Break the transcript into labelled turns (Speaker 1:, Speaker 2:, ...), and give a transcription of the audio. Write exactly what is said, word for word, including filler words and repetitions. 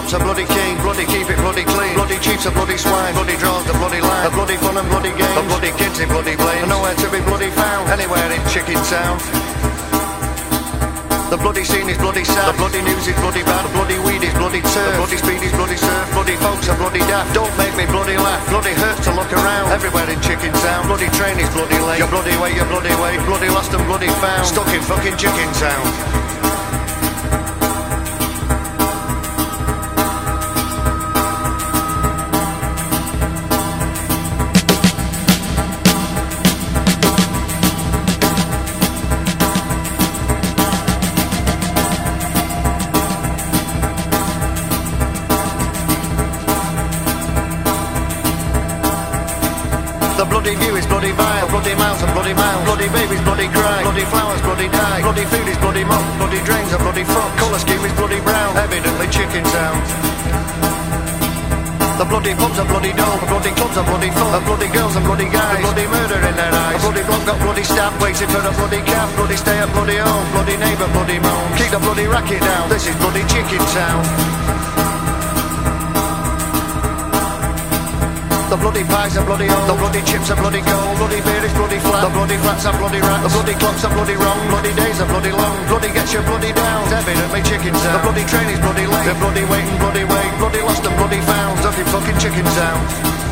Speaker 1: cops are bloody keen, bloody keep it bloody clean. Bloody chiefs are bloody swine, bloody draws the bloody line. A bloody fun and bloody games, a bloody kids in bloody blames. And nowhere to be bloody found, anywhere in Chicken Town. The bloody scene is bloody sad, the bloody news is bloody bad, the bloody weed is bloody turf, the bloody speed is bloody surf, bloody folks are bloody daft. Don't make me bloody laugh, bloody hurts to look around. Everywhere in Chicken Town, bloody train is bloody late. You're bloody way, you're bloody way, bloody lost and bloody found. Stuck in fucking Chicken Town. The bloody view is bloody vile, bloody mouth and bloody mouth, bloody babies bloody cry, bloody flowers bloody die, bloody food is bloody muck, bloody drains are bloody fuck, colour scheme is bloody brown, evidently Chicken Town. The bloody pubs are bloody dull, the bloody clubs are bloody full, the bloody girls and bloody guys, bloody murder in their eyes, a bloody bloke got bloody stabbed, waiting for a bloody cab, bloody stay at bloody home, bloody neighbour bloody moan, keep the bloody racket down, this is bloody Chicken Town. The bloody pies are bloody old, the bloody chips are bloody gold, bloody beer is bloody flat, the bloody flats are bloody rats, the bloody clocks are bloody wrong, bloody days are bloody long, bloody gets you bloody down, evidently Chicken Town. The bloody train is bloody late, the bloody waiting, bloody wait, bloody lost and bloody found, stuck in fucking Chicken Town.